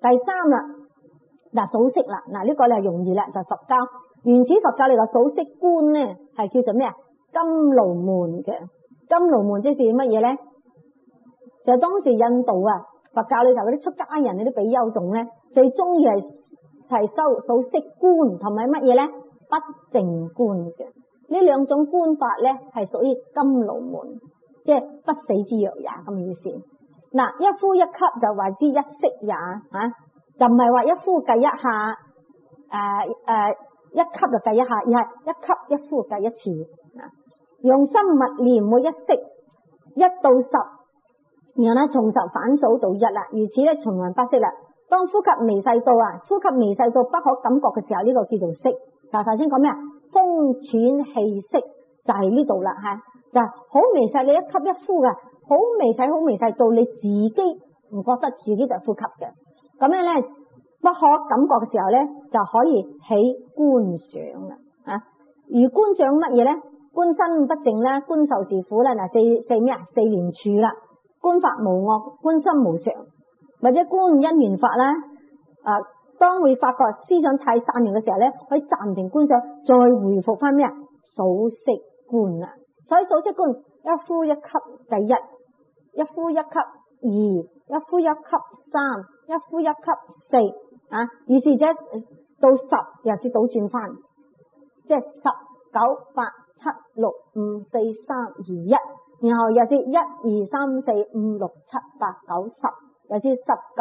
第三啦，嗱數息啦，嗱呢個咧容易啦，就佛教原始佛教你話數息觀咧係叫做咩啊？金盧門嘅，金盧門即是乜嘢咧？就當時印度啊佛教裏頭嗰啲出家人嗰啲比丘眾咧，最中意係修數息觀同埋乜嘢咧？不淨觀嘅。呢兩種觀法咧係屬於金盧門，即係不死之藥也咁意思。嗱，一呼一吸就話之一息也就唔係話一呼計一下，一吸就計一下，而係一吸一呼計一次。用心默念每一息1到10，然後咧從10反數到1啦，如此咧循環不息啦。當呼吸微細到呼吸微細到不可感覺嘅時候，呢個叫做息。嗱，頭先講咩啊？風喘氣息就係呢度啦吓，就係好微細，你一吸一呼嘅，好微細好微細到你自己唔覺得自己就呼吸嘅。咁樣咧不可感覺嘅時候咧，就可以起觀想啦而觀想乜嘢咧？觀身不淨啦，觀受是苦啦，嗱四咩啊？四連處啦，觀法無我，觀心無常，或者觀因緣法啦。當會發覺思想太散亂嘅時候咧，可以暫停觀想，再回復翻咩啊？數息觀啦。所以數息觀一呼一吸計1，一呼一吸2，一呼一吸3，一呼一吸4於是者到10又是倒轉翻，即係10、9、8、7、6、5、4、3、2、1，然後又是1、2、3、4、5、6、7、8、9、10，又是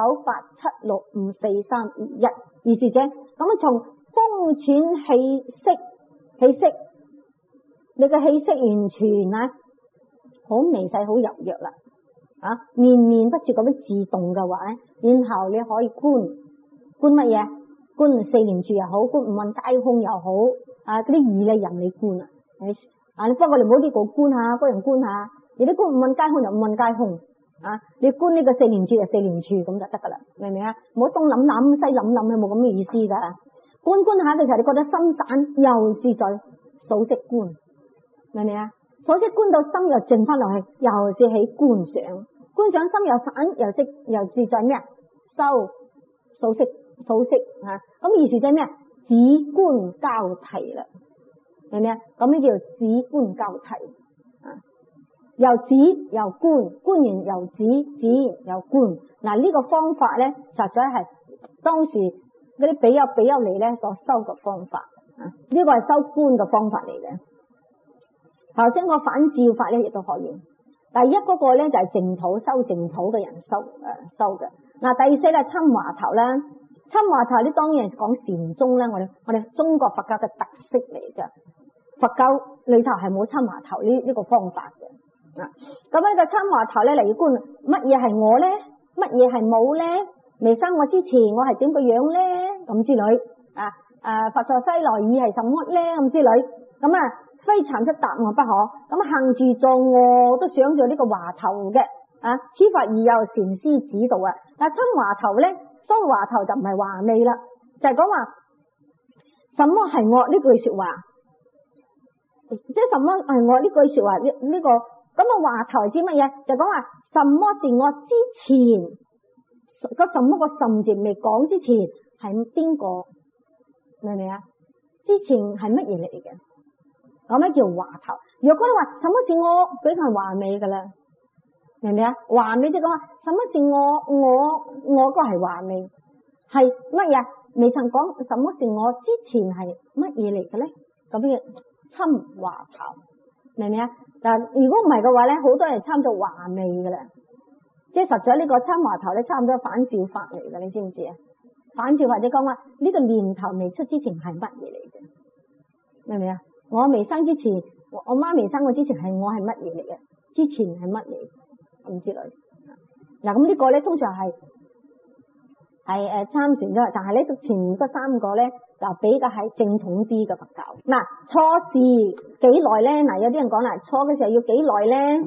10、9、8、7、6、5、4、3、2、1，於是者咁從風喘氣息，你嘅氣息完全好微細好柔弱啦綿綿不絕咁樣自動嘅話咧，然後你可以觀乜嘢？觀四連處又好，觀五蘊皆空又好嗰啲義理任你觀你不過你唔好呢個觀下，嗰樣觀下，而啲觀五蘊皆空就五蘊皆空你觀呢個四連處就四連處咁就得噶啦，明唔明啊？唔好東諗諗西諗諗，冇咁嘅意思噶。觀下嘅時候，你覺得心散又是在數息觀，明唔明啊？數息觀到心又靜翻落去，又是起觀想，觀想心又散又是在咩啊？收數息咁意思就係咩啊？止觀交替啦，明唔明啊？咁呢叫止觀交替又止又觀，觀完又止，止完又觀。嗱，呢個方法咧，實在係當時嗰啲比丘尼咧所修嘅方法呢個係修觀嘅方法嚟嘅。頭先個反照法咧亦都可以。第一嗰個咧就係淨土修淨土嘅人修嘅。嗱，第四咧參華頭啦，參華頭呢當然係講禪宗啦，我哋中國佛教嘅特色嚟嘅。佛教裏頭係冇參華頭呢個方法嘅。咁呢個參華頭咧嚟觀乜嘢係我咧？乜嘢係冇咧？未生我之前我係點個樣咧？咁之類佛在西來意係什麼咧？咁之類咁非尋出答案不可。咁行住坐臥都想做呢個華頭嘅此法而有禪師指導但係參華頭咧，所謂華頭就唔係華味啦，就係講話什麼係我呢句說話，即係什麼係我呢句說話呢個。咁華頭係指乜嘢？就講話什麼是我之前個什麼個甚至未講之前係邊個，明唔明啊？之前係乜嘢嚟嘅？咁咩叫華頭？如果你話什麼是我，比較華美噶啦，明唔明啊？華美即係講話什麼是我個係華美，係乜嘢？未曾講什麼是我之前係乜嘢嚟嘅咧？咁嘅參華頭。明唔明啊？但如果唔係嘅話咧，好多人參咗華味噶啦，即係實在呢個參華頭咧，差唔多反照法嚟嘅，你知唔知啊？反照或者講話呢個念頭未出之前係乜嘢嚟嘅？明唔明啊？我未生之前，我媽未生我之前係我係乜嘢嚟嘅？之前係乜嘢咁之類？嗱，咁呢個咧通常係參禪咗，但係咧前嗰3個咧就比較係正統啲嘅佛教。嗱，初時幾耐咧？嗱，有啲人講啦，初嘅時候要幾耐咧？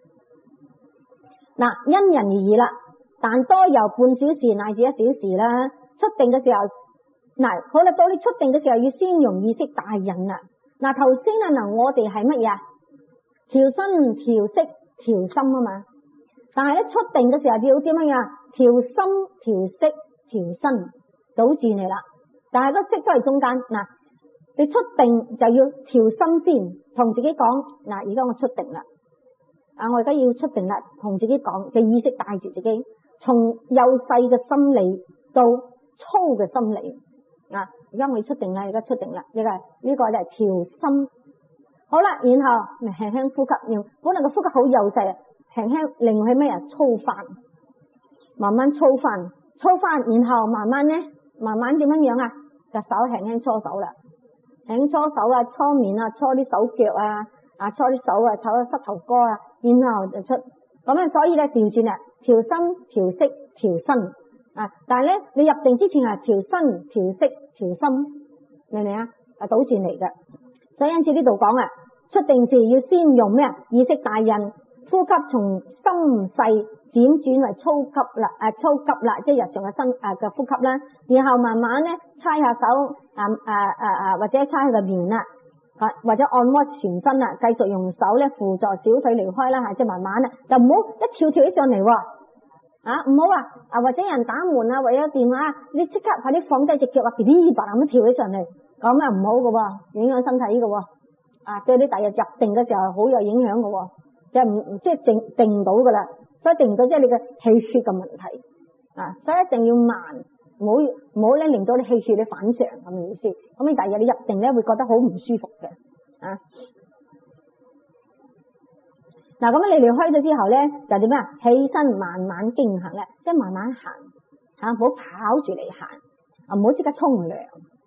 嗱，因人而異啦，但多由半小時乃至1小時啦。出定嘅時候，嗱，好啦，到你出定嘅時候要先用意識帶引啦。嗱，頭先我哋係乜嘢啊？調身、調息、調心啊嘛。但係咧出定嘅時候要點樣啊？調心、調息、調調身，堵住你啦。但係個息都係中間嗱，你出定就要調心先，同自己講嗱，而家我出定啦，我而家要出定啦，同自己講嘅意識帶住自己，從幼細嘅心理到粗嘅心理而家我要出定啦，而家出定啦，呢個就係調心。好啦，然後輕輕呼吸，本來個呼吸好幼細，輕輕令佢咩粗翻，慢慢粗翻，然後慢慢點樣樣隻手輕輕搓手啦，輕輕搓手搓面搓啲手腳搓啲手搓啲膝頭哥然後就出咁所以咧調轉啦，調身調息調身但係咧你入定之前係調身調息調心，明唔明倒轉嚟嘅。所以因此呢度講出定時要先用咩意識帶引，呼吸從深細輾轉為粗急啦，即係日常嘅呼吸啦。然後慢慢咧搓下手或者搓下個面啦，或者按摩全身啦，繼續用手咧輔助小腿離開啦，即係慢慢就唔好一跳起上嚟唔好或者有人打門或者電話，你即刻快啲放低隻腳噼哩啪啦咁跳起上嚟，咁唔好㗎，影響身體㗎對你第日入定嘅時候好有影響㗎，即係定唔到㗎啦。所以定唔到即係你嘅氣血嘅問題所以一定要慢，唔好咧令到你氣血你反常咁嘅意思。咁你第日你入定咧會覺得好唔舒服嘅嗱，咁你離開咗之後咧就點起身慢慢經行啦，即係慢慢行唔好跑住嚟行，唔好即刻沖涼，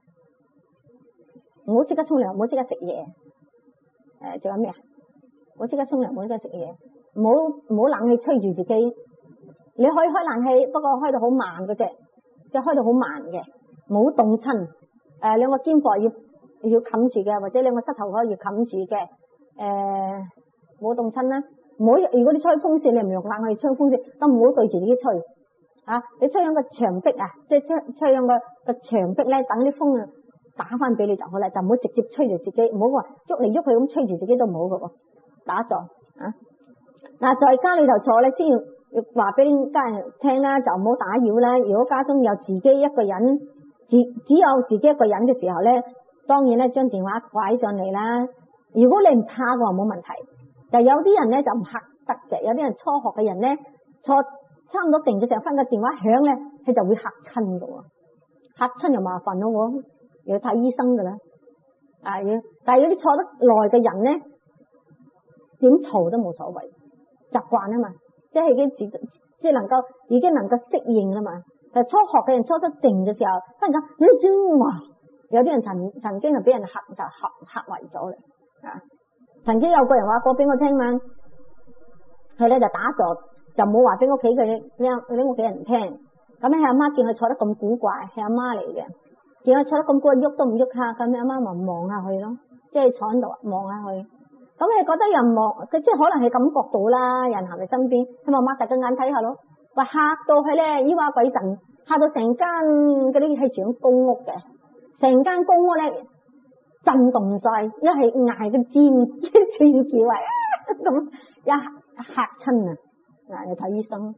唔好即刻沖涼，唔好即刻食嘢，仲有咩唔好即刻沖涼，唔好即刻食嘢，唔好冷氣吹住自己。你可以開冷氣，不過開到好慢嗰隻，即係開到好慢嘅，唔好凍親。兩個肩膊要冚住嘅，或者兩個膝頭哥要冚住嘅，冇凍親啦。唔好，如果你吹風扇，你唔用冷氣吹風扇，都唔好對住自己吹你吹響個牆壁即係吹響個牆壁咧，等啲風打翻俾你就好啦，就唔好直接吹住自己，唔好話喐嚟喐去咁吹住自己都唔好㗎喎，打坐在家裏頭坐咧，先要話俾家人聽啦，就唔好打擾啦。如果家中有自己一個人，只有自己一個人嘅時候咧，當然咧將電話掛上嚟啦。如果你唔怕嘅話冇問題，但有啲人咧就唔嚇得嘅，有啲人初學嘅人咧坐差唔多定嘅時候，翻個電話響咧，佢就會嚇親㗎喎，嚇親又麻煩咯，又要睇醫生㗎啦。但係有啲坐得耐嘅人咧，點嘈都冇所謂，習慣啊嘛，即係已經能夠適應啦嘛。但係初學嘅人初出靜嘅時候，忽然間有啲人曾經就俾人嚇壞咗啦。曾經有個人話過俾我聽嘛，佢咧就打坐，就冇話俾屋企佢啲屋企人聽。咁咧，阿媽見佢坐得咁古怪，係阿媽嚟嘅，見佢坐得咁古怪，喐都唔喐下，咁阿媽咪望下佢咯，即係坐喺度望下佢。咁你覺得人望佢，即係可能係感覺到啦，人行喺身邊，咁啊擘大個眼睇下咯，話嚇到佢咧，以話鬼神，嚇到成間嗰啲係住公屋嘅，成間公屋咧震動晒，一係嗌個尖叫咁一嚇親你睇醫生。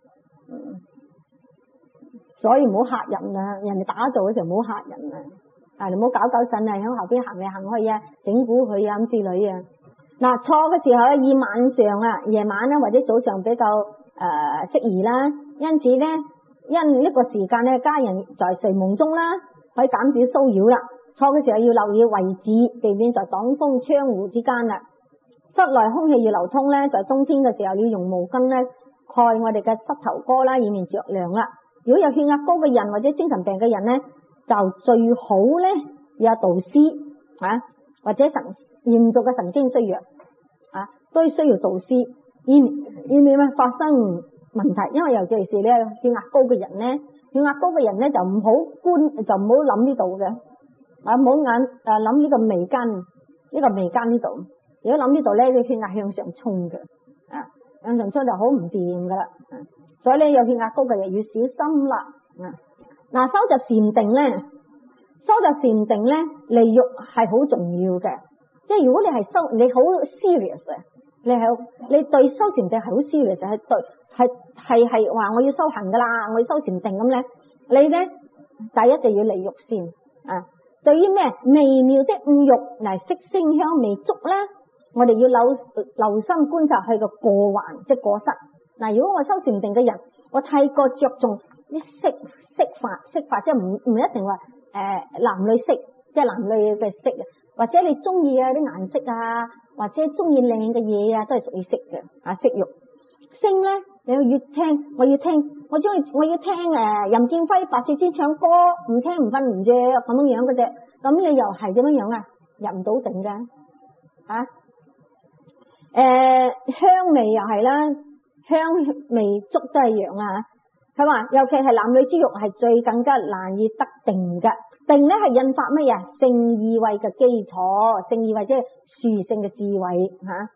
所以唔好嚇人人哋打坐嘅時候唔好嚇人你唔好搞震喺後邊行嚟行去整蠱佢咁之類坐嘅時候咧，以晚上夜晚咧或者早上比較適宜啦。因此咧，因呢個時間咧，家人在睡夢中啦，可以減少騷擾啦。坐嘅時候要留意位置，避免在擋風窗戶之間啦。室內空氣要流通咧，在冬天嘅時候要用毛巾咧蓋我哋嘅膝頭哥啦，以免着涼啦。如果有血壓高嘅人或者精神病嘅人咧，就最好咧有導師或者嚴重嘅神經衰弱都需要導師，以免發生問題。因為尤其是咧血壓高嘅人咧，就唔好諗呢度嘅，唔好諗呢個眉間呢度。如果諗呢度咧，你血壓向上衝嘅，向上衝就好唔掂噶啦。所以咧有血壓高嘅人要小心啦。收集禪定咧，離欲係好重要嘅。即係如果你好 serious 你對修禪定係好 serious，係話我要修行噶啦，我要修禪定咁咧， 你呢第一就要離欲先啊。對於咩微妙的五欲嚟色聲香味觸咧，我哋要留心觀察佢個過患，即係過失。嗱，如果我修禪定嘅人，我太過着重啲色法，即係唔一定話男女色，即係男女嘅色，或者你中意啊啲顏色啊，或者中意靚嘅嘢啊，都係屬於色嘅啊，色欲。聲咧，你要聽，我要聽任劍輝、白雪仙唱歌，唔聽唔瞓唔着咁樣嘅啫。咁你又係點樣啊？入唔到定噶啊？香味又係啦，香味觸都係一樣啊。佢話尤其係男女之欲係最更加難以得定嘅。定咧係引發乜嘢？聖意慧嘅基礎，聖意慧即係殊勝嘅智慧吓。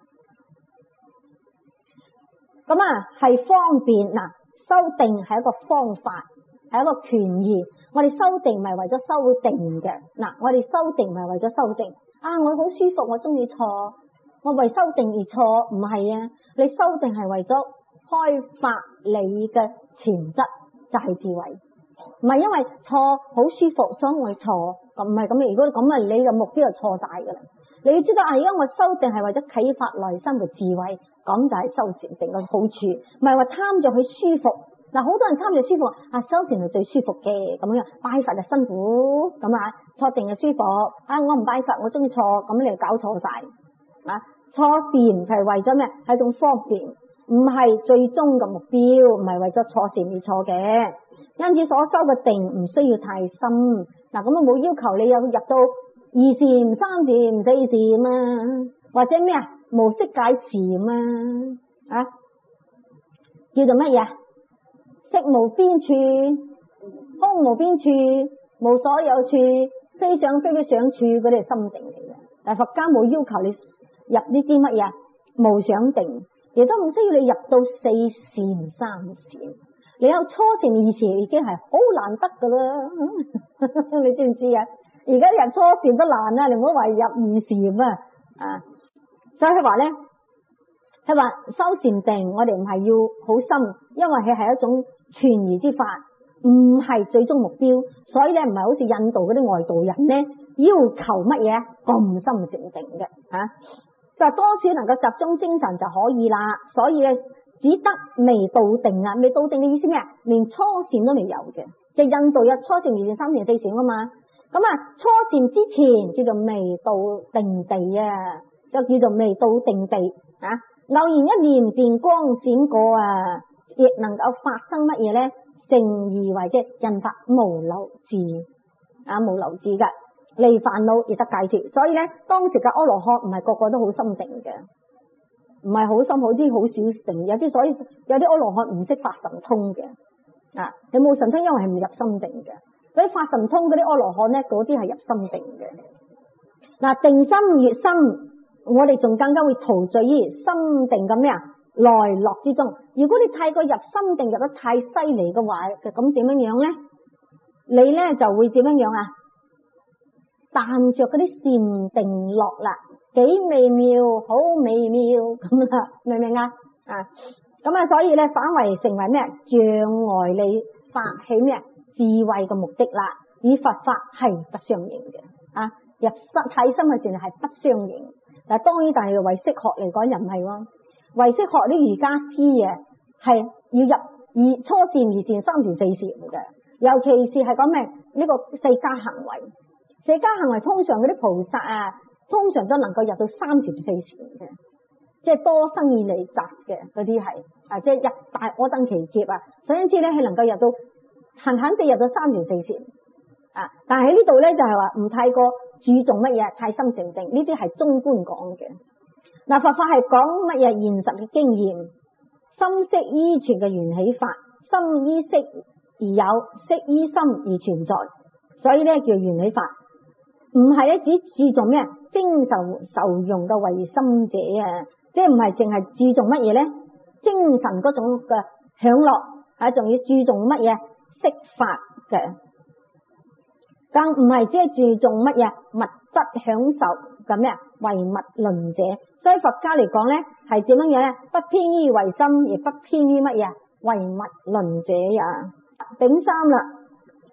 咁係方便嗱，修定係一個方法，係一個權宜。我哋修定唔係為咗修定嘅嗱，我哋修定唔係為咗修定啊！我好舒服，我中意坐，我為修定而坐，唔係啊！你修定係為咗開發你嘅潛質，就係智慧，唔係因為坐好舒服所以我坐，咁唔係咁。如果咁你嘅目標就錯晒噶啦。你要知道而家我修定係為咗啟發內心嘅智慧，咁就係修禪定嘅好處，唔係話貪著佢舒服。嗱，好多人貪著舒服啊，修禪係最舒服嘅咁樣，拜佛就辛苦咁啊，坐定就舒服啊，我唔拜佛，我中意坐，咁你就搞錯晒啊！坐禪係為咗咩？係一種方便，唔係最終嘅目標，唔係為咗坐禪而坐嘅。因此所修嘅定唔需要太深。嗱，咁我冇要求你有入到二禪、三禪、四禪啊，或者咩無色界禪啊，叫做乜嘢？色無邊處，空無邊處，無所有處，非想非非想處，嗰啲係心定嚟嘅。但佛家冇要求你入呢啲乜嘢無想定，亦都唔需要你入到四禪、三禪。你有初禪、二禪已經係好難得噶啦，你知唔知啊？而家入初禪都難啦，你唔好話入二禪啊！所以佢話咧，佢話修禪定，我哋唔係要好深，因為佢係一種權宜之法，唔係最終目標。所以咧，唔係好似印度嗰啲外道人咧，要求乜嘢咁深靜定嘅啊？就多少能夠集中精神就可以啦。所以咧，只得未到定啊！未到定嘅意思咩啊？連初禪都未有嘅，即係印度有初禪、二禪、三禪、四禪啊嘛。咁初禪之前叫做未到定地啊，就叫做未到定地啊。偶然一念電光閃過啊，亦能夠發生乜嘢咧？聖意慧，即係引發無漏智啊，無漏智嘅離煩惱亦得解脫。所以咧，當時嘅阿羅漢唔係個個都好深定嘅，唔係好深，好啲好少定，有啲所以有啲阿羅漢唔識發神通嘅啊，你冇神通，因為係唔入心定嘅。嗰啲發神通嗰啲阿羅漢咧，嗰啲係入心定嘅。嗱，定心越深，我哋仲更加會陶醉於心定嘅咩來樂之中。如果你太過入心定入得太犀利嘅話，咁點樣樣咧？你咧就會點樣樣啊？彈着嗰啲禪定樂啦，幾微妙，好微妙咁啦，明唔明啊？咁啊，所以咧反為成為咩障礙你發起咩智慧嘅目的啦，與佛法係不相應嘅啊！入太深嘅時候係不相應。嗱，當然但係唯識學嚟講又唔係喎，唯識學啲瑜伽師啊係要入初禪、二禪、三禪、四禪嘅，尤其是係講咩呢個四加行為。四加行為通常嗰啲菩薩啊，通常都能夠入到三禪、四禪嘅，即係多生以嚟集嘅嗰啲係即係入大阿僧祇劫啊，所以因此咧係能夠入到閒閒地入到三禪、四禪啊。但係喺呢度咧就係話唔太過注重乜嘢太深靜定，呢啲係中觀講嘅。嗱，佛法係講乜嘢現實嘅經驗，心識依存嘅緣起法，心依識而有，識依心而存在，所以咧叫緣起法。唔係咧，只注重咩精受用嘅唯心者啊，即係唔係淨係注重乜嘢咧？精神嗰種嘅享樂仲要注重乜嘢色法嘅，更唔係只係注重乜嘢物質享受嘅咩唯物論者。所以佛家嚟講咧，係點樣樣咧？不偏於唯心，而不偏於乜嘢唯物論者啊。丙三啦，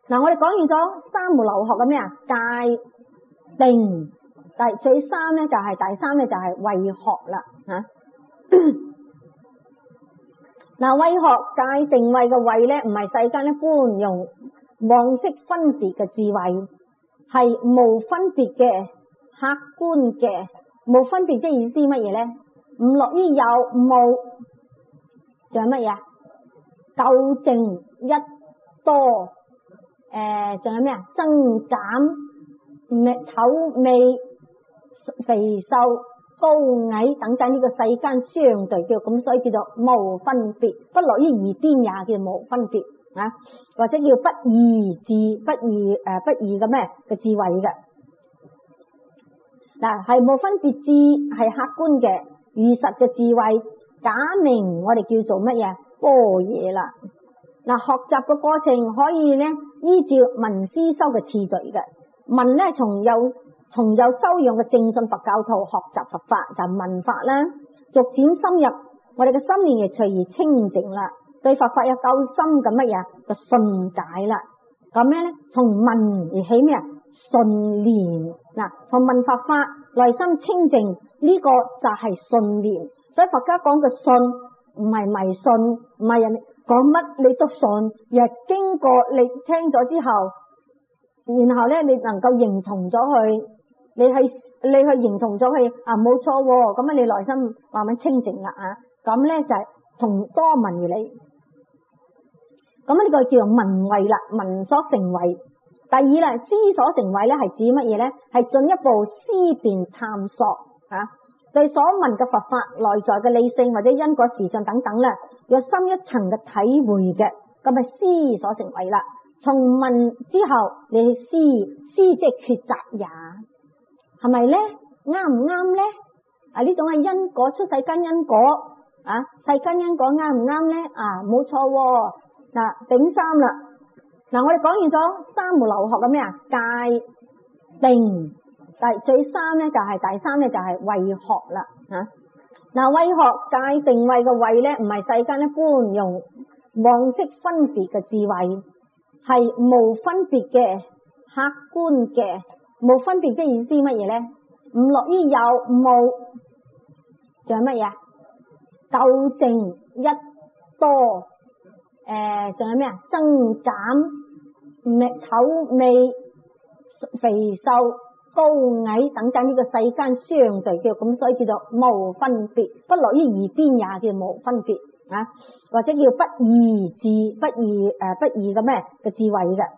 嗱，我哋講完咗三無漏學嘅咩啊？戒定，第三咧就係慧學啦吓。嗱，慧學戒定慧嘅慧咧，唔係世間一般用妄識分別嘅智慧，係無分別嘅客觀嘅，無分別即係意思乜嘢咧？唔落於有冇，仲有乜嘢？究竟一多，仲有咩啊？增減、醜美、肥瘦、高矮等等，呢個世間相對叫咁，所以叫做無分別，不落於二邊也叫無分別啊，或者叫不異智、不異嘅咩嘅智慧嘅。嗱，係無分別智，係客觀嘅如實嘅智慧，假名我哋叫做乜嘢？般若啦。嗱，學習嘅過程可以咧依照聞思修嘅次序嘅，聞咧從有修養嘅正信佛教徒學習佛法就聞法啦，逐漸深入，我哋嘅心念亦隨而清淨啦，對佛法有夠深嘅乜嘢就信解啦。咁樣咧從聞而起咩啊？信念。嗱，從聞佛法內心清淨，呢個就係信念。所以佛家講嘅信唔係迷信，唔係人講乜你都信，而係經過你聽咗之後，然後咧你能夠認同咗佢，你去認同咗佢啊，冇錯喎，咁啊你內心慢慢清淨啦啊，咁咧就係從多聞而嚟。咁呢個叫做聞慧啦，聞所成慧。第二啦，思所成慧咧係指乜嘢咧？係進一步思辨探索啊，對所聞嘅佛法內在嘅理性或者因果時相等等咧，有深一層嘅體會嘅，咁咪思所成慧啦。從聞之後你去思即係抉擇也，係咪咧？啱唔啱咧？啊，呢種係因果出世間因果啊，世間因果啱唔啱咧？啊，冇錯喎。嗱，頂三啦。嗱，我哋講完咗三無漏學嘅咩啊？戒定，第三咧就係慧學啦吓。嗱，慧學戒定慧嘅慧咧，唔係世間一般用妄識分別嘅智慧，係無分別嘅客觀嘅，無分別即係意思乜嘢咧？唔落於有冇，仲有乜嘢？究竟一多。仲有咩啊？增減、醜美、肥瘦、高矮等等，呢個世間相對叫咁，所以叫做無分別，不落於二邊也叫無分別啊，或者叫不異智、不異嘅咩嘅智慧嘅。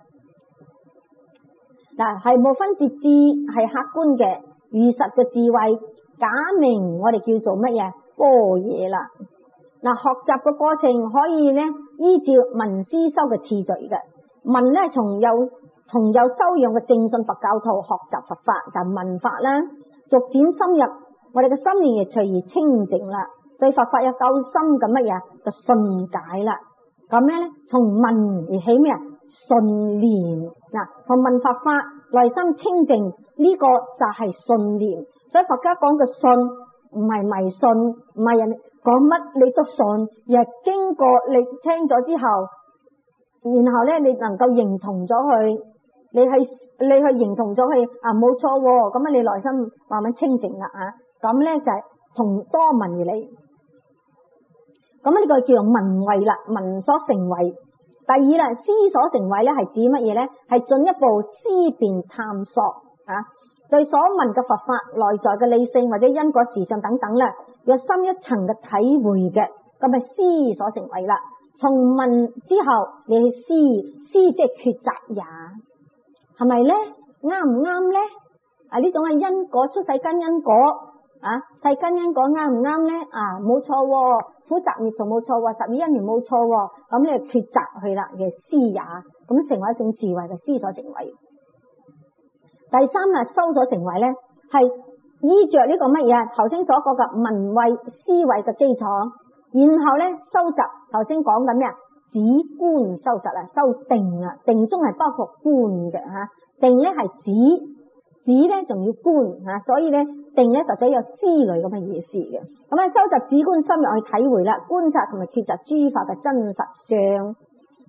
嗱，係無分別智，係客觀嘅如實嘅智慧，假名我哋叫做乜嘢？般若啦。嗱，學習嘅過程可以咧依照聞思修嘅次序嘅，聞咧從有修養嘅正信佛教徒學習佛法就聞法啦，逐漸深入，我哋嘅心念亦隨而清淨啦，對佛法有夠深嘅乜嘢就信解啦。咁樣咧從聞而起咩啊？信念。嗱，從聞佛法內心清淨，呢個就係信念。所以佛家講嘅信唔係迷信，唔係人講乜你都信，而係經過你聽咗之後，然後咧你能夠認同咗佢，你去認同咗佢啊，冇錯喎，咁啊你內心慢慢清淨啦啊，咁咧就係從多聞而嚟。咁呢個叫做聞慧啦，聞所成慧。第二啦，思所成慧咧係指乜嘢咧？係進一步思辨探索啊，對所聞嘅佛法內在嘅理性或者因果時相等等咧，有深一層嘅體會嘅，咁咪思所成慧啦。從聞之後你去思即係抉擇也，係咪咧？啱唔啱咧？啊，呢種係因果出世間因果啊，世間因果啱唔啱咧？啊，冇錯喎，苦集滅道冇錯喎，十二因緣冇錯喎，咁你就抉擇去啦嘅思也，咁成為一種智慧嘅思所成慧。第三啦，修所成慧咧，係依着呢個乜嘢？頭先所講嘅聞慧思慧嘅基礎，然後咧收集頭先講緊咩啊？止觀收集啊，修定啊，定中係包括觀嘅吓，定咧係止咧仲要觀吓，所以咧定咧實際有思慮咁嘅意思嘅。咁啊，收集止觀深入去體會啦，觀察同埋抉擇諸法嘅真實相。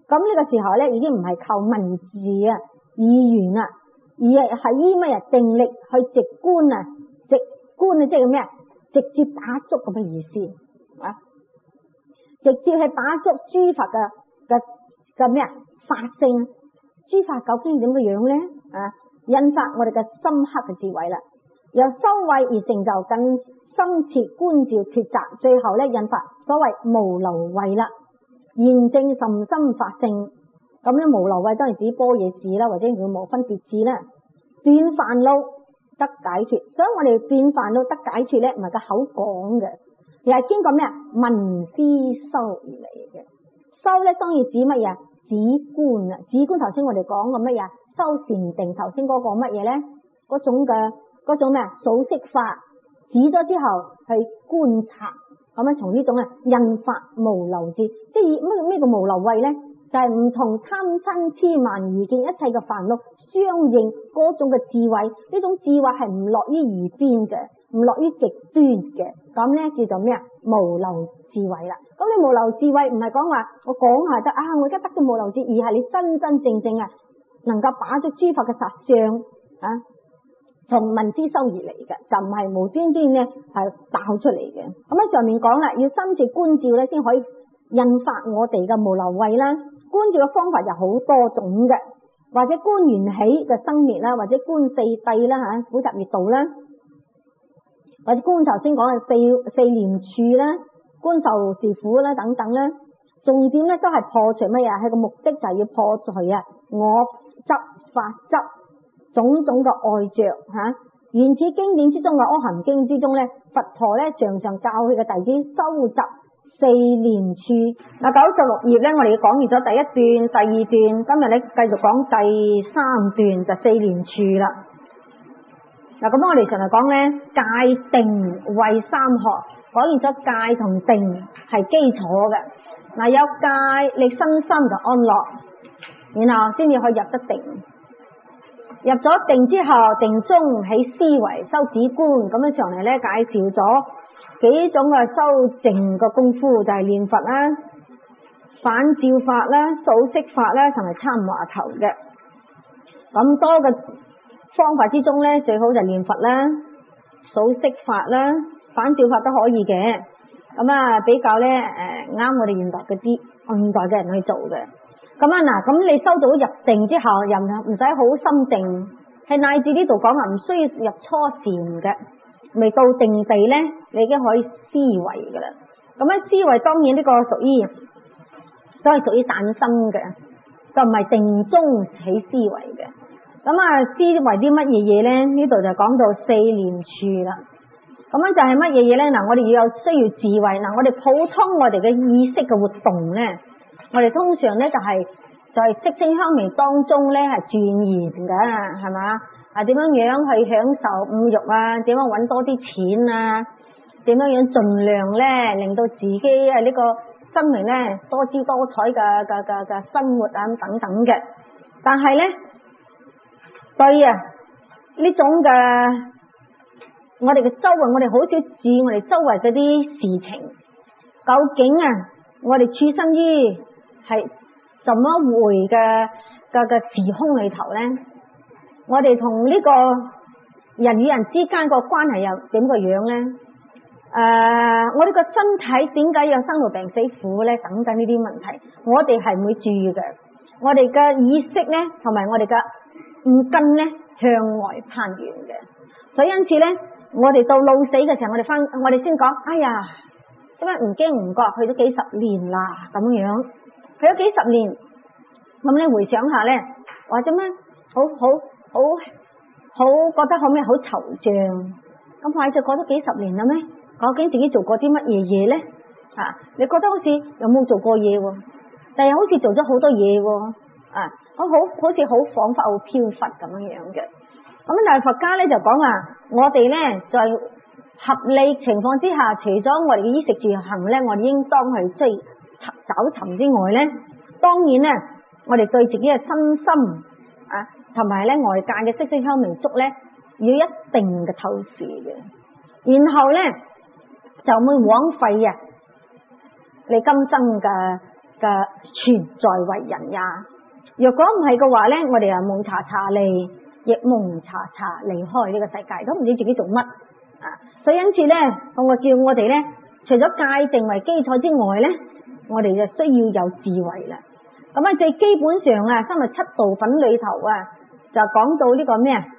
咁呢個時候咧已經唔係靠文字啊、語言啊，而係依乜嘢定力去直觀啊，直觀啊即係咩啊？直接打觸咁嘅意思啊！直接係打觸諸法嘅咩啊？法性，諸法究竟點嘅樣咧？啊，引發我哋嘅深刻嘅智慧啦，由修慧而成就更深切觀照抉擇，最後咧引發所謂無漏慧啦，驗證甚深法性。咁咧無漏慧當然指般若智啦，或者叫無分別智啦，斷煩惱得解脫。所以我哋斷煩惱得解脫咧，唔係個口講嘅，而係經過咩啊？聞思修而嚟嘅。修咧當然指乜嘢？止觀啊！止觀頭先我哋講過乜嘢？修禪定頭先嗰個乜嘢咧？嗰種咩啊？數息法止咗之後去觀察，咁樣從呢種啊引發無漏智。即係咩叫無漏慧咧？就係唔同貪嗔癡慢疑見一切嘅煩惱相應嗰種嘅智慧，呢種智慧係唔落於二邊嘅，唔落於極端嘅，咁咧叫做咩啊？無漏智慧啦。咁你無漏智慧唔係講話我講下得啊，我而家得到無漏智，而係你真真正正啊能夠把握諸法嘅實相啊，從聞思修而嚟嘅，就唔係無端端咧係爆出嚟嘅。咁喺上面講啦，要深切觀照咧，先可以引發我哋嘅無漏慧啦。觀照嘅方法就好多種嘅，或者觀緣起嘅生滅啦，或者觀四諦啦吓，苦集滅道啦，或者觀頭先講嘅四念處啦，觀受是苦啦等等啦。重點咧都係破除乜嘢？係個目的就係要破除啊我執法執種種嘅愛着吓。原始經典之中嘅阿含經之中咧，佛陀咧常常教佢嘅弟子收集四念處。嗱，96頁咧，我哋要講完咗第一段、第二段，今日咧繼續講第三段就四念處啦。嗱，咁我哋常嚟講咧，戒定慧三學，講完咗戒同定係基礎嘅。嗱，有戒你身心就安樂，然後先至可以入得定。入咗定之後，定中起思維修止觀，咁樣上嚟咧介紹咗幾種嘅修靜嘅功夫，就係念佛啦、反照法啦、數息法啦，同埋參話頭嘅。咁多嘅方法之中咧，最好就念佛啦、數息法啦、反照法都可以嘅。咁啊，比較咧啱我哋現代嘅人去做嘅。咁啊嗱，咁你收到入定之後，又唔使好深定，係乃至呢度講啊，唔需要入初禪嘅，未到定地咧，你已經可以思維噶啦。咁樣思維當然呢個都係屬於散心嘅，就唔係定中起思維嘅。咁啊，思維啲乜嘢嘢咧？呢度就講到四念處啦。咁樣就係乜嘢嘢咧？嗱，我哋要有需要智慧。嗱，我哋普通我哋嘅意識嘅活動咧，我哋通常咧就係色聲香味當中咧係鑽研噶，係嘛？啊，點樣樣去享受五欲啊？點樣搵多啲錢啊？點樣樣盡量咧令到自己啊呢個生命咧多姿多彩嘅生活啊等等嘅。但係咧對啊呢種嘅我哋嘅周圍，我哋好少注意我哋周圍嗰啲事情，究竟啊我哋處身於係怎麼回嘅時空裏頭咧？我哋同呢個人與人之間個關係又點個樣咧？我哋個身體點解有生老病死苦咧？等等呢啲問題，我哋係唔會注意嘅。我哋嘅意識咧，同埋我哋嘅五根咧向外攀緣嘅，所以因此咧，我哋到老死嘅時候，我哋先講，哎呀，點解唔經唔覺去咗幾十年啦咁樣。去咗幾十年，咁你回想下咧，或者咩好覺得好咩好惆悵，咁快就過咗幾十年啦咩？究竟自己做過啲乜嘢嘢咧？你覺得好似有冇做過嘢喎？但係好似做咗好多嘢喎，好似好恍惚好飄忽咁樣嘅。咁但係佛家咧就講我哋咧在合理情況之下，除咗我哋嘅衣食住行咧，我哋應當去追找尋之外咧，當然咧，我哋對自己嘅身心同埋咧外界嘅色聲香味觸咧，要一定嘅透視嘅，然後咧就唔會枉費你今生嘅嘅存在為人呀。若果唔係嘅話咧，我哋啊蒙查查嚟，亦蒙查查離開呢個世界，都唔知自己做乜啊！所以因此咧，我叫我哋咧，除咗戒定為基礎之外咧，我哋就需要有智慧啦。咁啊，最基本上啊，三十七道品裏頭啊，就講到呢個咩啊？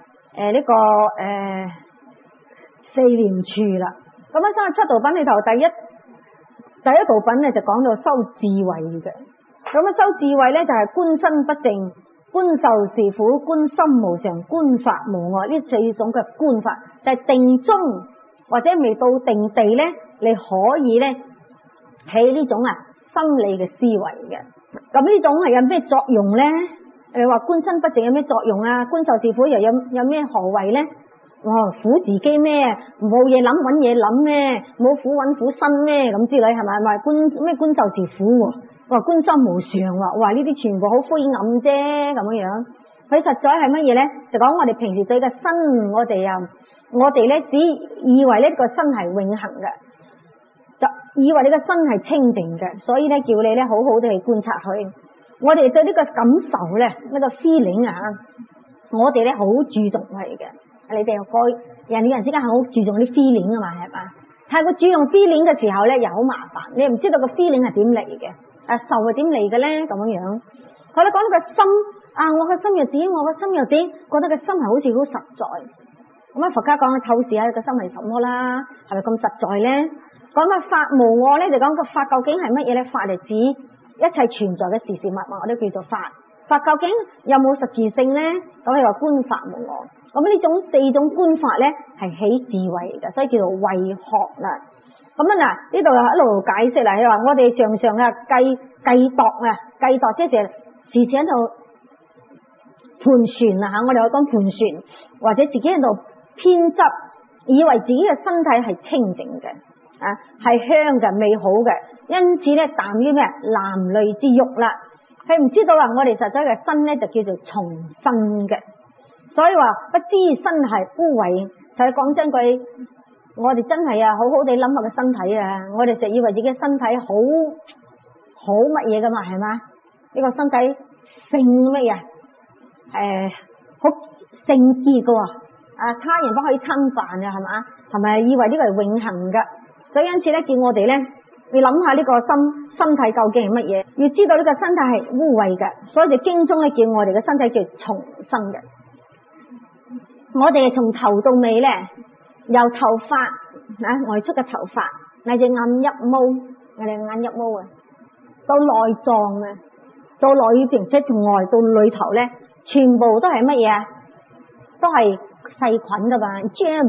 四念處啦。咁啊，三十七道品裏頭第一道品咧就講到修智慧嘅。咁啊，修智慧咧就係觀身不淨、觀受是苦、觀心無常、觀法無我，呢四種嘅觀法，就係定中或者未到定地咧，你可以咧起呢種心理嘅思維嘅。咁呢種係有咩作用咧？你話觀身不淨有咩作用啊？觀受是苦又有咩何謂咧？苦自己咩？冇嘢諗揾嘢諗咩？冇苦揾苦身咩？咁之類係咪？咪觀受是苦喎？話觀心無常喎？話呢啲全部好灰暗啫咁樣。佢實在係乜嘢咧？就講我哋平時對個身，我哋咧只以為呢個身係永恆嘅，就以為呢個身係清淨嘅，所以咧叫你咧好好地去觀察佢。我哋對呢個感受咧，呢個 feeling 啊，我哋咧好注重佢嘅。你哋人與人之間係好注重啲 feeling 啊嘛，係嘛？太過注重 feeling 嘅時候咧，又好麻煩。你唔知道個 feeling 係點嚟嘅，受係點嚟嘅咧？咁樣。好啦，講到個心我個心又點，我個心又點，覺得個心係好似好實在。咁佛家講透視下個心係什麼啦？係咪咁實在咧？講到法無我咧，就講個法究竟係乜嘢咧？法係指一切存在嘅事事物物，我都叫做法。法究竟有冇實質性咧？咁你話觀法無我。咁呢種四種觀法咧係起智慧嘅，所以叫做慧學啦。咁嗱，呢度一路解釋啦，佢話我哋常常計度即係時時喺度盤旋啦嚇，我哋可以講盤旋，或者自己喺度偏執，以為自己嘅身體係清淨嘅係香嘅、美好嘅，因此咧耽於咩男女之欲啦。佢唔知道我哋實在嘅身咧就叫做重生嘅。所以話不知身係污穢，就係講真句，我哋真係好好地諗下個身體啊！我哋就以為自己身體好乜嘢噶嘛，係嘛？呢個身體聖乜嘢？好聖潔噶喎，他人不可以侵犯啊，係嘛？同埋以為呢個係永恆噶，所以因此咧，叫我哋咧，你諗下呢個身體究竟係乜嘢？要知道呢個身體係污穢嘅，所以就經中咧叫我哋嘅身體叫重生嘅。我哋從頭到尾咧，由頭髮外出嘅頭髮，乃至眼一毛，我哋眼一毛到內臟到內邊，即係從外到裏頭咧，全部都係乜嘢？都係細菌噶嘛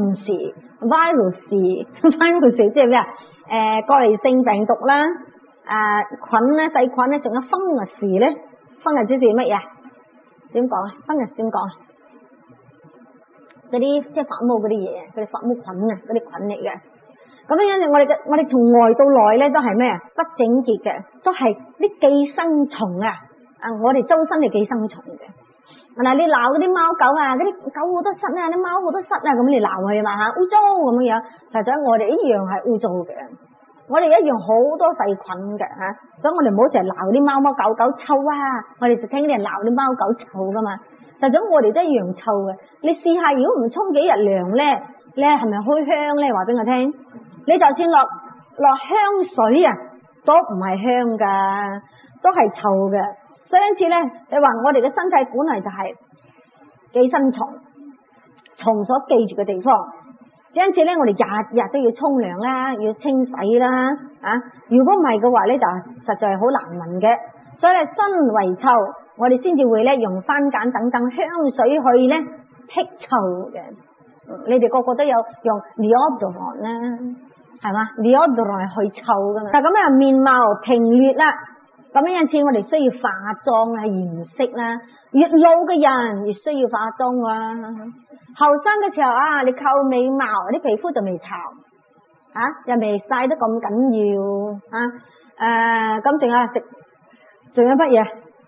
，germs、virus 即係咩過嚟性病毒啦，菌咧、細菌咧，仲有fungus咧，fungus即係乜嘢？點講fungus點講？嗰啲即係發毛嗰啲嘢，嗰啲發毛菌嗰啲菌嚟嘅。咁樣我哋從外到內咧都係咩？不整潔嘅，都係啲寄生蟲我哋周身係寄生蟲嘅。嗱，你鬧嗰啲貓狗嗰啲狗好多虱啲貓好多虱咁你鬧佢嘛嚇，污糟咁樣。實際我哋一樣係污糟嘅，我哋一樣好多細菌嘅所以我哋唔好成日鬧啲貓貓狗狗臭我哋就聽啲人鬧啲貓狗臭噶嘛。實際我哋都一樣臭嘅，你試下如果唔沖幾日涼咧，你係咪開香咧？話俾我聽，你就算落香水都唔係香噶，都係臭嘅。所以因此咧，你話我哋嘅身體本來就係寄生蟲所記住嘅地方，因此咧我哋日日都要沖涼啦，要清洗啦如果唔係嘅話咧，就實在係好難聞嘅。所以咧，身為臭，我哋先至會咧用番梘等等香水去咧剔臭嘅。你哋個個都有用 deodorant 啦，係嘛 ？deodorant 係去臭噶嘛。但咁樣面貌平劣啦，咁樣因此我哋需要化妝顏色啦。越老嘅人越需要化妝後生嘅時候你靠美貌，啲皮膚就未巢又未曬得咁緊要咁仲有乜嘢？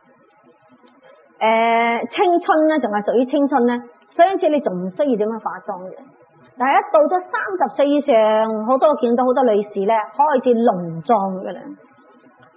青春咧，仲係屬於青春咧，所以因此你仲唔需要點樣化妝嘅。但係一到咗30歲以上，好多見到好多女士咧開始濃妝㗎啦。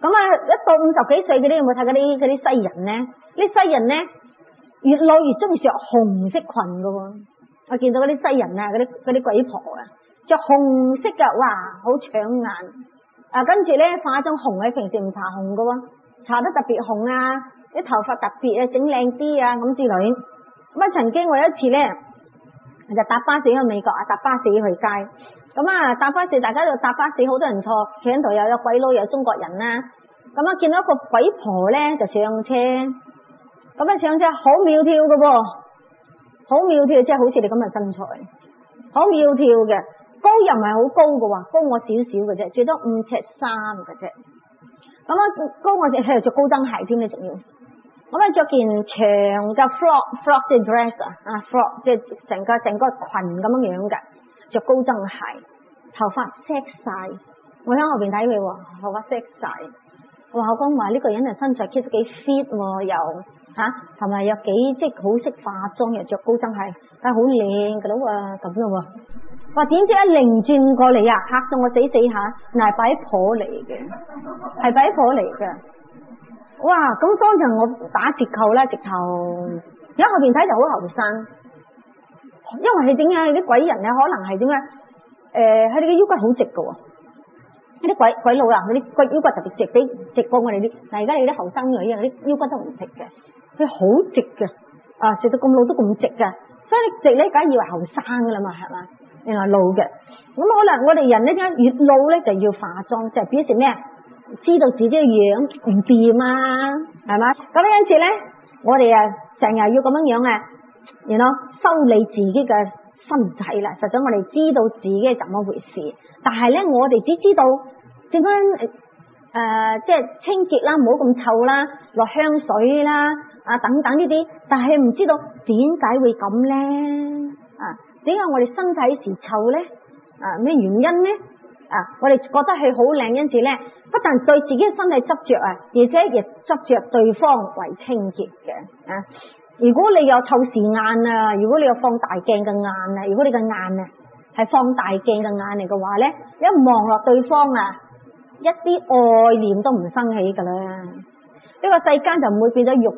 咁啊，一到50幾歲嗰啲有冇睇嗰啲西人咧？啲西人咧越老越中意着紅色裙噶喎。我見到嗰啲西人啊，嗰啲鬼婆啊，着紅色噶，哇，好搶眼。跟住咧化咗紅，喺平時唔搽紅噶喎，搽得特別紅啊，啲頭髮特別啊，整靚啲啊咁之類。咁啊，曾經我有一次咧就搭巴士去美國啊，搭巴士去街。咁啊，搭巴士大家就搭巴士，好多人坐，企喺度又有鬼佬，有中國人啦。咁啊，見到一個鬼婆咧就上車，咁啊上車好苗條嘅噃，好苗條，即係好似你咁嘅身材，好苗條嘅，高又唔係好高嘅喎，高我少少嘅啫，最多5尺3嘅啫。咁啊，高我哋係着高踭鞋添咧，仲要。咁啊，着件長嘅 frock 即係 dress 啊 frock 即係成個裙咁樣樣嘅。着高踭鞋，頭髮 set 晒，我喺後邊睇佢喎，頭髮 set 晒。我講話呢個人啊身材 keep 得幾 fit 喎，又同埋又幾即係好識化妝，又着高踭鞋，但係好靚噶咯喎，咁咯喎。哇！點知一擰轉過嚟啊，嚇到我死下，嗱係擺婆嚟嘅，係擺婆嚟嘅。哇！咁當場我打折扣啦，直頭喺後邊睇就好後生。因為係點解啲鬼人咧，可能係點解？佢哋嘅腰骨好直噶喎，啲鬼佬啊，嗰啲腰骨特別直，直過我哋啲。嗱，而家你啲後生女啊，啲腰骨都唔直嘅，佢好直嘅，直到咁老都咁直嘅，所以你直咧，梗係以為後生噶啦嘛，係嘛？原來老嘅。咁可能我哋人咧，越老咧就要化妝，就係表示咩？知道自己嘅樣唔掂啊，係嘛？咁因此咧，我哋成日要咁樣啊。修理自己嘅身體啦，實際我哋知道自己係怎麼回事，但係咧我哋只知道點樣即係清潔啦，唔好咁臭啦，落香水啦等等呢啲，但係唔知道點解會咁咧點解我哋身體時臭咧咩原因咧我哋覺得係好靚，因此咧不但對自己嘅身體執着而且亦執着對方為清潔嘅如果你有透視眼如果你有放大鏡嘅眼如果你嘅眼係放大鏡嘅眼嚟嘅話咧，一望落對方一啲愛念都唔生起噶啦。呢個世間就唔會變咗欲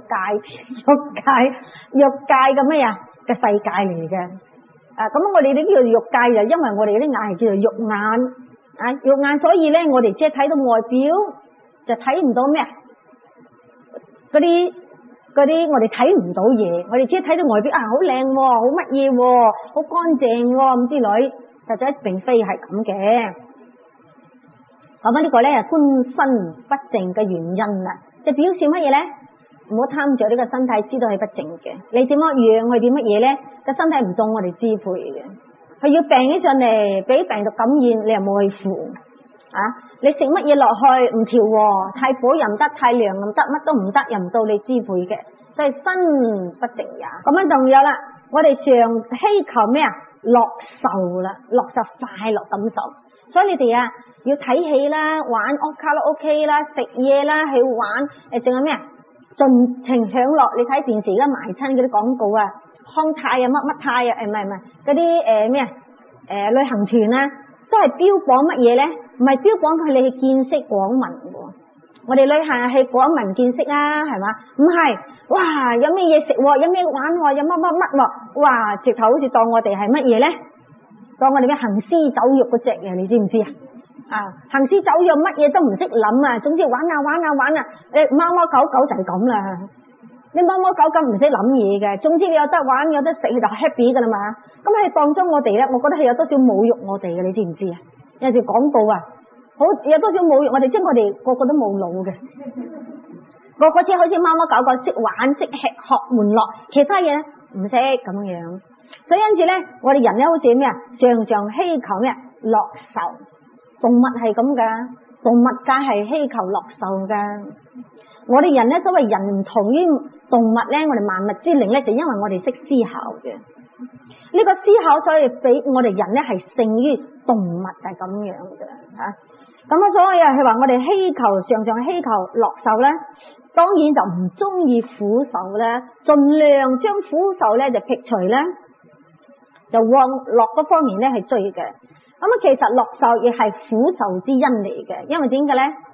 界嘅咩嘅世界嚟嘅。咁我哋呢叫做欲界，就因為我哋啲眼係叫做肉眼肉眼，所以咧我哋只係睇到外表，就睇唔到咩嗰啲我哋睇唔到嘢，我哋只係睇到外表好靚好乜嘢好乾淨咁之類，實際並非係咁嘅。咁呢個咧係觀身不淨嘅原因啦，就表示乜嘢咧？唔好貪着呢個身體，知道係不淨嘅。你點樣養佢點乜嘢咧？個身體唔到我哋支配嘅，佢要病起上嚟，俾病毒感染，你又冇去扶你食乜嘢落去唔調和，太火又唔得，太涼又唔得，乜都唔得，又唔到你支配嘅，所以身不淨也。咁樣仲有啦，我哋常希求咩樂受啦，樂受快樂感受。所以你哋要睇戲啦，玩卡拉 OK 啦，食嘢啦，去玩仲有咩盡情享樂。你睇電視而家賣親嗰啲廣告康泰乜乜泰唔係嗰啲咩旅行團都係標榜乜嘢咧？唔係標榜佢哋去見識廣聞喎。我哋旅行係廣聞見識係嘛？唔係，哇！有咩嘢食，有咩玩，有乜乜哇！直頭好似當我哋係乜嘢咧？當我哋嘅行屍走肉嗰隻你知唔知行屍走肉乜嘢都唔識諗總之玩貓貓狗狗就係咁啦。你貓貓狗狗唔識諗嘢嘅，總之你有得玩有得食，你就 happy 噶啦嘛。咁係當中我哋咧，我覺得係有多少侮辱我哋嘅，你知唔知有時廣告好有多少侮辱我哋，即係我哋個個都冇腦嘅，個個只好似貓貓狗狗識玩識吃喝玩樂，其他嘢唔識咁樣。所以因此咧，我哋人咧好似咩常常希求咩樂受，動物係咁噶，動物界係希求樂受噶。我哋人咧，所謂人唔同於動物咧，我哋萬物之靈咧，就因為我哋識思考嘅。呢個思考所以俾我哋人咧係勝於動物，係咁樣嘅咁所以係話我哋常常希求樂受咧，當然就唔中意苦受咧，盡量將苦受咧就撇除咧，就往樂嗰方面咧係追嘅。其實樂受亦係苦受之因嚟嘅，因為點解咧？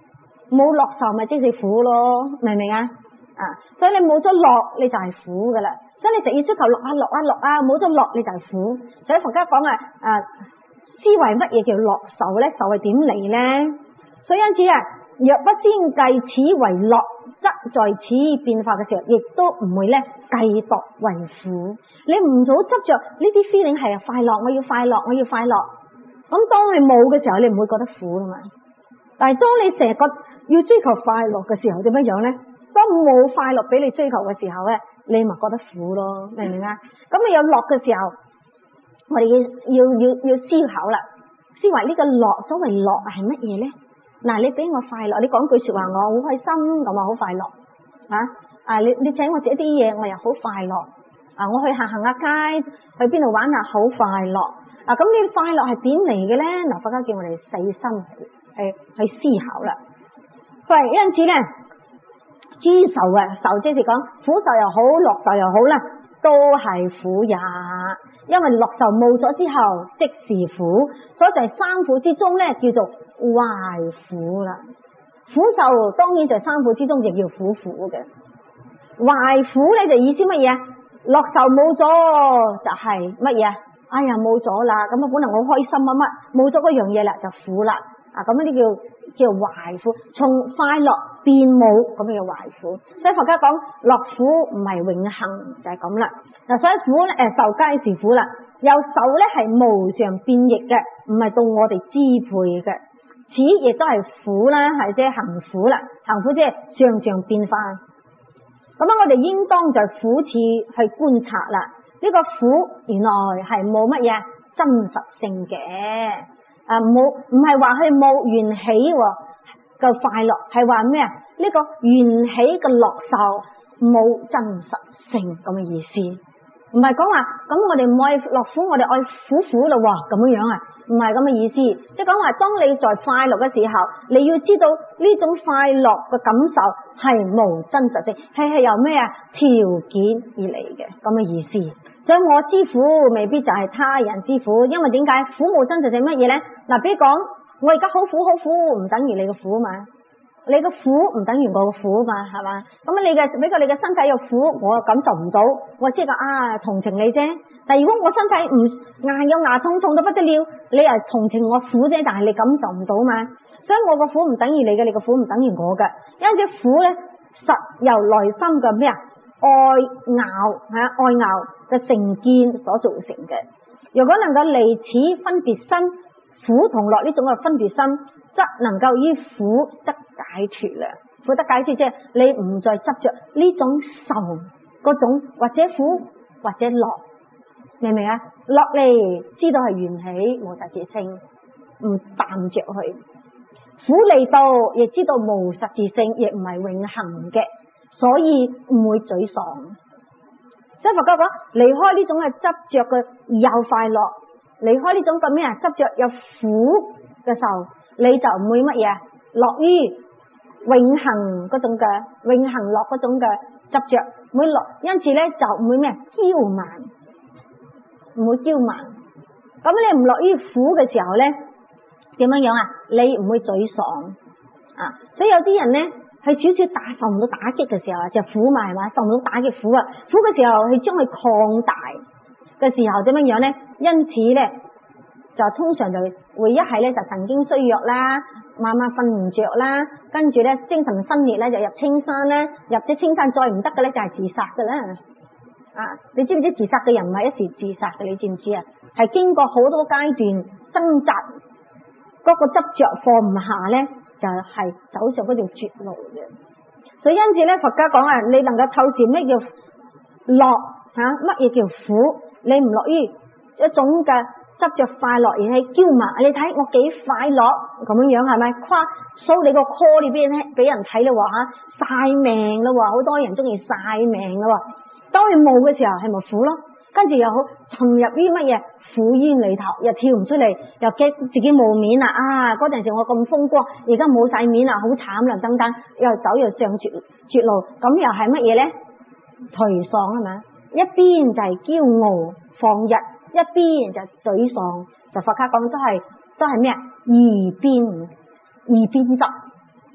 冇樂受咪即是苦咯，明唔明啊？所以你冇咗樂你就係苦噶啦，所以你就要追求樂啊，冇咗樂你就係苦。所以佛家講思維乜嘢叫樂受咧？受係點嚟咧？所以因此若不先計此為樂，則在此變化嘅時候，亦都唔會咧計度為苦。你唔好執着呢啲 feeling 係快樂，我要快樂，我要快樂。咁當你冇嘅時候，你唔會覺得苦噶嘛。但係當你成日要追求快樂嘅時候，點樣咧？當冇快樂俾你追求嘅時候咧，你咪覺得苦咯，明唔明啊？咁你有樂嘅時候，我哋要思考啦，思維呢個樂，所謂樂係乜嘢咧？嗱，你俾我快樂，你講句說話我好開心，咁啊好快樂你請我食一啲嘢，我又好快樂我去行下街，去邊度玩下好快樂咁呢啲快樂係點嚟嘅咧？嗱，佛家叫我哋細心去思考啦。喂，因此咧，諸受受即是講苦受又好，樂受又好啦，都係苦也。因為樂受冇咗之後即是苦，所以就係三苦之中咧叫做壞苦啦。苦受當然就係三苦之中就叫苦嘅。壞苦咧就意思乜嘢？樂受冇咗就係乜嘢？哎呀冇咗啦，咁本來我開心乜冇咗嗰樣嘢啦就苦啦。咁呢啲叫壞苦，從快樂變冇，咁叫壞苦。所以佛家講樂苦唔係永恆，就係咁啦。嗱，所以苦咧受皆是苦啦。有受咧係無常變易嘅，唔係到我哋支配嘅。此亦都係苦啦，係即係行苦啦。行苦即係常常變化。咁我哋應當在苦處去觀察啦。呢個苦原來係冇乜嘢真實性嘅。唔係話佢冇緣起嘅快樂，係話咩啊？呢個緣起嘅樂受冇真實性咁嘅意思，唔係講話咁我哋唔愛樂苦，我哋愛苦咯咁樣啊？唔係咁嘅意思，即係講話當你在快樂嘅時候，你要知道呢種快樂嘅感受係冇真實性，係由咩條件而嚟嘅咁嘅意思。所以我之苦未必就係他人之苦，因為點解苦冇真實性乜嘢咧？嗱，比如講我而家好苦，唔等於你嘅苦嘛，你嘅苦唔等於我嘅苦嘛，係嘛？咁你嘅比較你嘅身體有苦，我感受唔到，我即係同情你啫。但係如果我身體唔有牙痛到不得了，你又同情我苦啫，但係你感受唔到嘛。所以我個苦唔等於你嘅，你個苦唔等於我嘅，因為苦咧實由內心嘅咩愛拗嘅成見所造成嘅。如果能夠離此分別心，苦同樂呢種嘅分別心，則能夠於苦得解脫啦。苦得解脫即係你唔再執着呢種受嗰種，或者苦或者樂，明唔明啊？樂嚟知道係緣起冇實質性，唔淡着去；苦嚟到亦知道冇實質性，亦唔係永恆嘅。所以唔會沮喪，所以佛家講離開呢種嘅執着嘅有快樂，離開呢種嘅咩執着有苦嘅受，你就唔會乜嘢樂於永恆嗰種嘅永恆樂嗰種嘅執着，唔會樂，因此咧就唔會咩驕慢，唔會驕慢。咁你唔樂於苦嘅時候咧，點樣啊？你唔會沮喪所以有啲人咧。係少少受唔到打擊嘅時候就苦嘛，係嘛？受唔到打擊苦苦嘅時候，係將佢擴大嘅時候點樣咧？因此咧就通常就會一係咧就神經衰弱啦，晚晚瞓唔着啦，跟住咧精神分裂咧就入青山啦，入咗青山再唔得嘅咧就係自殺㗎啦。你知唔知自殺嘅人唔係一時自殺嘅？你知唔知啊？係經過好多階段掙扎，嗰個執着放唔下咧。就係走上嗰條絕路嘅，所以因此咧，佛家講你能夠透視咩叫樂乜嘢叫苦，你唔樂於一種嘅執着快樂而係驕慢，你睇我幾快樂咁樣係咪？誇 show 你個 call 你俾人睇啦晒命啦，好多人中意晒命啦。當你冇嘅時候係咪苦咯？跟住又好沉入於乜嘢苦淵裏頭，又跳唔出嚟，又驚自己冇面啦嗰陣時我咁風光，而家冇晒面啦，好慘啦等等，又走又上絕路，咁又係乜嘢咧？頹喪係咪？一邊就係驕傲放逸，一邊就沮喪，就佛家講都係咩二邊執。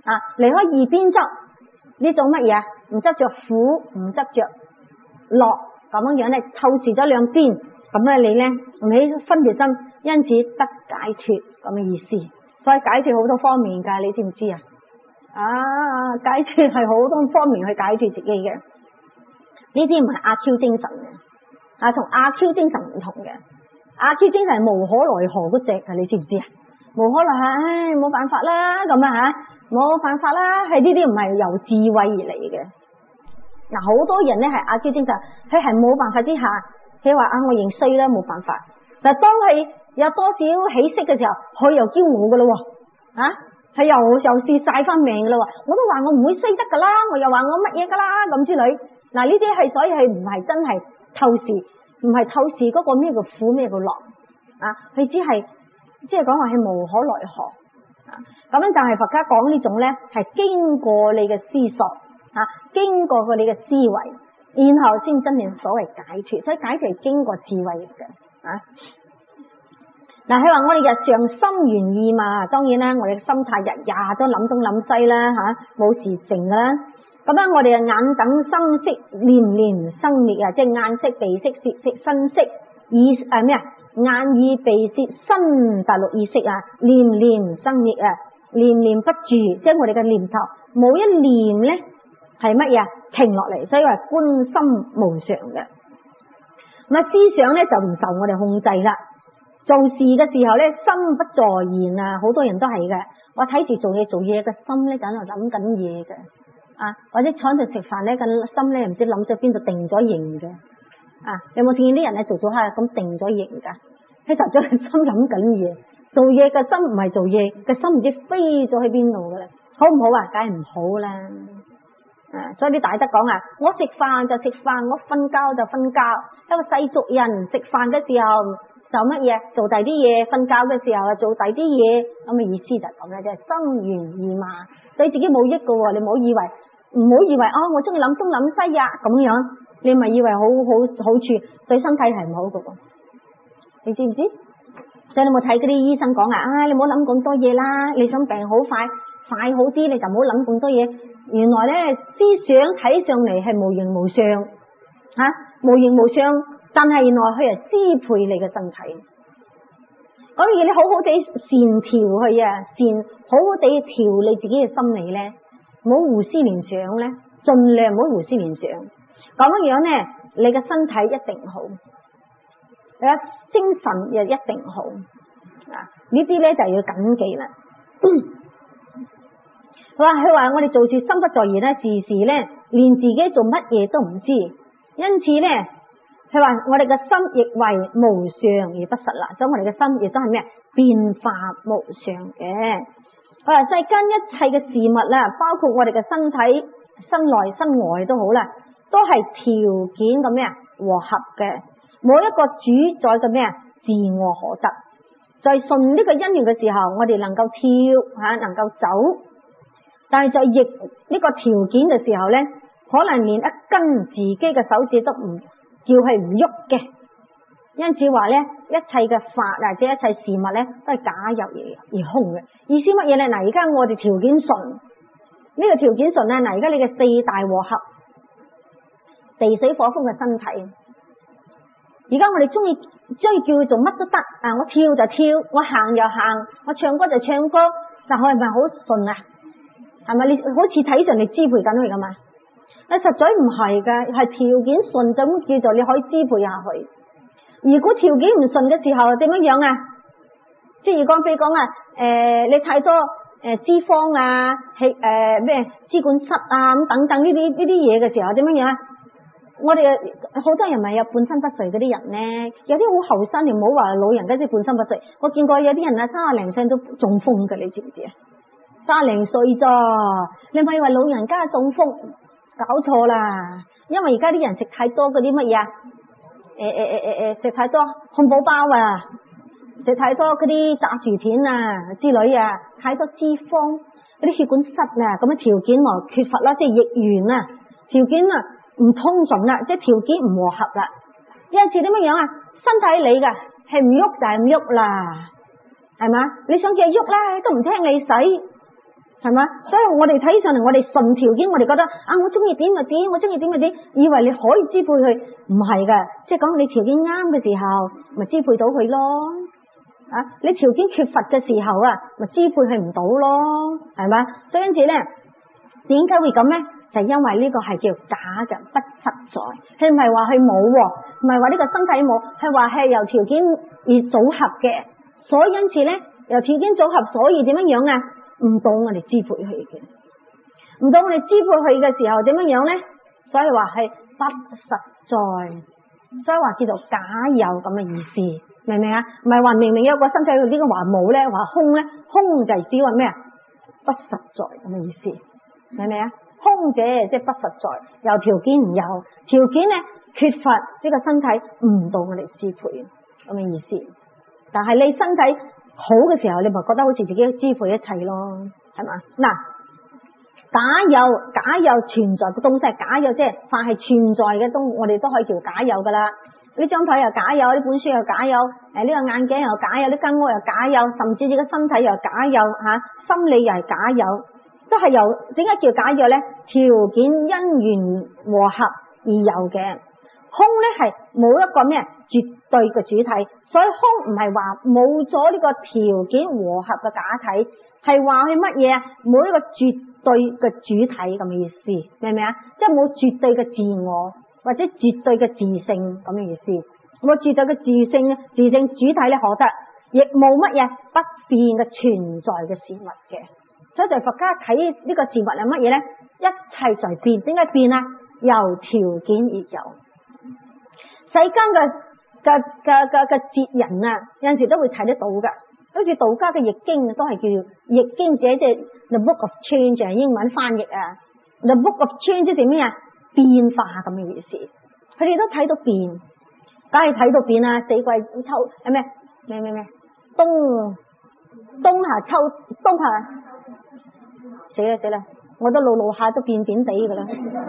離開二邊執呢種乜嘢？唔執着苦，唔執着樂，咁樣咧透視咗兩邊，咁咧你咧你分別心，因此得解脫咁嘅意思。所以解脫好多方面噶，你知唔知啊？解脫係好多方面去解脫自己嘅，呢啲唔係阿 Q 精神嘅，同阿 Q 精神唔同嘅。阿 Q 精神係無可奈何嗰隻，你知唔知啊？無可奈何，冇辦法啦，咁冇辦法啦，係呢啲唔係由智慧而嚟嘅。好多人咧係阿 Q 精神，佢係冇辦法之下，佢話我認衰啦，冇辦法。但係當佢有多少起色嘅時候，佢又驕傲噶咯，佢又試晒翻命噶啦，我都話我唔會衰得噶啦，我又話我乜嘢噶啦咁之類。呢啲係所以係唔係真係透視，唔係透視嗰個咩叫苦咩叫樂佢只係即係講話係無可奈何咁樣。但係佛家講呢種咧係經過你嘅思索經過佢你嘅思維，然後先真正所謂解脫。所以解脫係經過智慧嘅佢話我哋日常心猿意馬，當然啦，我哋嘅心態日日都諗東諗西啦冇時靜噶啦。咁樣我哋嘅眼等心識念念生滅即係眼識鼻識舌識身識耳眼耳鼻舌身大六意識念念生滅念念不住，即係我哋嘅念頭冇一念咧係乜嘢停落嚟，所以話觀心無常嘅。咁思想咧就唔受我哋控制啦。做事嘅時候咧，心不在焉好多人都係嘅。我睇住做嘢嘅心咧，梗係諗緊嘢嘅或者坐喺度食飯咧，個心咧唔知諗咗邊度定咗型嘅有冇見啲人咧做下咁定咗型噶？佢實在係心諗緊嘢，做嘢嘅心唔係做嘢，個心唔知飛咗去邊度噶啦，好唔好啊？梗係唔好啦所以啲大德講我食飯就食飯，我瞓覺就瞓覺。一個世俗人食飯嘅時候就乜嘢做第啲嘢，瞓覺嘅時候做第啲嘢，咁嘅意思就咁啦，即係心猿意馬，對自己冇益噶。你唔好以為我中意諗東諗西咁樣，你咪以為好處，對身體係唔好噶。你知唔知？所以你冇睇嗰啲醫生講你唔好諗咁多嘢啦，你想病好快好啲，你就唔好諗咁多嘢。原來咧思想睇上嚟係無形無相無形無相，但係原來佢係支配你嘅身體。講嘢你好好地善調佢好好地調你自己嘅心理咧，唔好胡思亂想咧，盡量唔好胡思亂想。咁樣咧，你嘅身體一定好，你嘅精神又一定好呢啲咧就要謹記啦。佢話我哋做事心不在焉咧，時時咧連自己做乜嘢都唔知，因此咧佢話我哋嘅心亦為無常而不實啦，所以我哋嘅心亦都係咩？變化無常嘅。佢話世間一切嘅事物啦，包括我哋嘅身體身內身外都好啦，都係條件嘅咩和合嘅，冇一個主宰嘅咩自我可得。在順呢個因緣嘅時候，我哋能夠跳能夠走，但係在逆呢個條件嘅時候咧，可能連一根自己嘅手指都唔叫係唔喐嘅。因此話咧，一切嘅法或者一切事物咧，都係假有而空嘅。意思乜嘢咧？而家我哋條件順，呢個條件順而家你嘅四大和合，地水火風嘅身體。而家我哋中意叫佢做乜都得我跳就跳，我行就行，我唱歌就唱歌，但係咪好順啊？係咪？你好似睇上你支配緊佢噶嘛？但實在唔係噶，係條件順就咁叫做你可以支配下佢。如果條件唔順嘅時候點樣啊？即係如講譬如講你太多脂肪咩支管室咁等等呢啲嘢嘅時候點樣啊？我哋好多人咪有半身不遂嗰啲人咧，有啲好後生，你唔好話老人家即係半身不遂。我見過有啲人30零歲都中風嘅，你知唔知啊？30零歲咋？你咪以為老人家中風？搞錯啦！因為而家啲人食太多嗰啲乜嘢食太多漢堡包食太多嗰啲炸薯片之類太多脂肪，嗰啲血管塞咁嘅條件缺乏啦，即係逆緣條件唔通順啦，即係條件唔和合啦。有陣時點樣身體你噶係唔喐就係唔喐啦，係嘛？你想叫佢喐啦，都唔聽你使， 係嘛？所以我哋睇上嚟，我哋順條件，我哋覺得啊，我中意點就點，我中意點就點，以為你可以支配佢，唔係噶，即係講你條件啱嘅時候，咪支配到佢咯。啊，你條件缺乏嘅時候啊，咪支配佢唔到咯，係嘛？所以因此咧，點解會咁咧？就因為呢個係叫假嘅，不實在。佢唔係話佢冇，唔係話呢個身體冇，係話係由條件而組合嘅。所以因此咧，由條件組合，所以點樣樣啊？唔到我哋支配佢嘅，唔到我哋支配佢嘅時候點樣樣咧？所以話係不實在，所以話叫做假有咁嘅意思，明唔明啊？唔係話明明有個身體，呢個話冇咧，話空咧，空就係指話咩啊？不實在咁嘅意思，明唔明啊？空者即係不實在，有條件唔有，條件咧缺乏呢個身體唔到我哋支配咁嘅意思。但係你身體好嘅時候，你咪覺得好似自己支配一切咯，係嘛？嗱，假有存在嘅東西，假有即係凡係存在嘅東西，我哋都可以叫假有噶啦。呢張台又假有，呢本書又假有，呢個眼鏡又假有，呢間屋又假有，甚至你個身體又假有，心理又係假有，都係由點解叫假有咧？條件因緣和合而有嘅。空咧係冇一個咩絕對嘅主體，所以空唔係話冇咗呢個條件和合嘅假體，係話係乜嘢啊？冇一個絕對嘅主體咁嘅意思，明唔明啊？即係冇絕對嘅自我或者絕對嘅自性咁嘅意思，冇絕對嘅自性主體咧，可得亦冇乜嘢不變嘅存在嘅事物嘅。所以就佛家睇呢個事物係乜嘢咧？一切在變，點解變啊？由條件而有。世間嘅哲人啊，有陣時都會睇得到噶，好似道家嘅易經都係叫易經者，即係 The Book of Change 英文翻譯啊。The Book of Change 即係咩啊？變化咁嘅意思，佢哋都睇到變，梗係睇到變啊！四季秋係咩？冬夏秋冬夏，死啦！我都老下都變點地噶啦。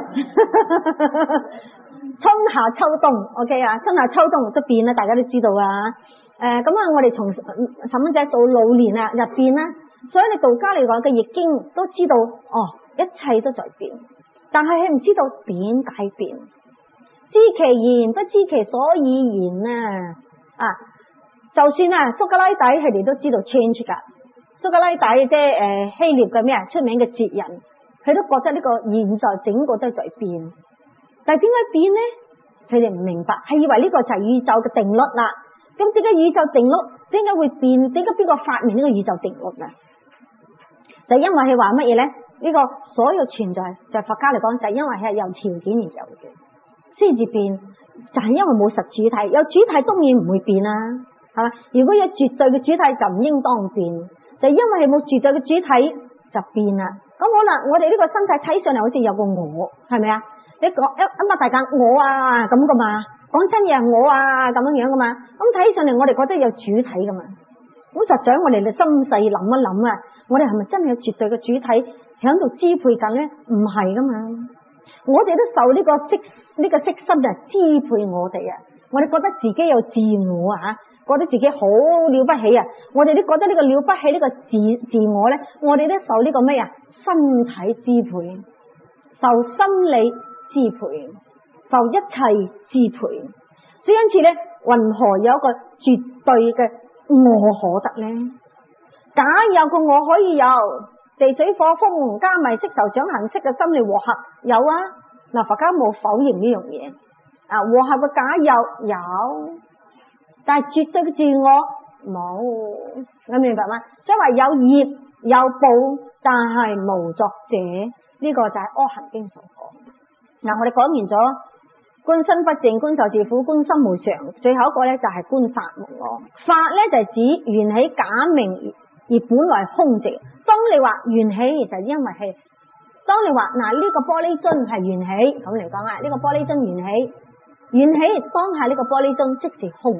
春夏秋冬 ，OK 啊，春夏秋冬都變啦，大家都知道啊。咁啊，我哋從細蚊仔到老年啊，入變啦。所以你道家嚟講嘅易經都知道，一切都在變，但係佢唔知道點解變，知其然不知其所以然啊。就算啊蘇格拉底佢哋都知道 change 噶，蘇格拉底即係希臘嘅咩出名嘅哲人，佢都覺得呢個現在整個都在變。但係點解變呢？佢哋唔明白，係以為呢個就係宇宙嘅定律啦。咁點解宇宙定律點解會變？點解邊個發明呢個宇宙定律啊？就因為係話乜嘢呢？呢個所有存在就係佛家嚟講，就係因為係由條件而有嘅，先至變。就係因為冇實主體，有主體當然唔會變啦，係嘛？如果有絕對嘅主體就唔應當變，就因為係冇絕對嘅主體就變啦。咁好啦，我哋呢個身體睇上嚟好似有個我，係咪啊？你講一擘大眼我啊咁噶嘛，講真嘢我啊咁樣噶嘛，咁睇上嚟我哋覺得有主體噶嘛，咁實在我哋心細諗一諗啊，我哋係咪真係有絕對嘅主體喺度支配緊咧？唔係噶嘛，我哋都受呢個色身啊支配我哋啊，我哋覺得自己有自我啊，覺得自己好了不起啊，我哋都覺得呢個了不起呢個自我咧，我哋都受呢個咩啊身體支配，受心理支配，受一切支配，所以因此咧，云何有一個絕對嘅我可得咧？假有個我可以有，地水火風加埋色受想行識嘅心理和合有啊。嗱，佛家冇否認呢樣嘢啊，和合嘅假有，但係絕對嘅自我冇，你明白嗎？所以話有業有報，但係無作者，呢個就係阿含經所講。嗱，我哋講完咗觀身不淨、觀受自苦、觀心無常，最後一個咧就係觀法無我。法咧就係指緣起假名而本來空寂。當你話緣起，就因為係當你話嗱呢個玻璃樽係緣起咁嚟講啊，呢個玻璃樽緣起當下呢個玻璃樽即是空，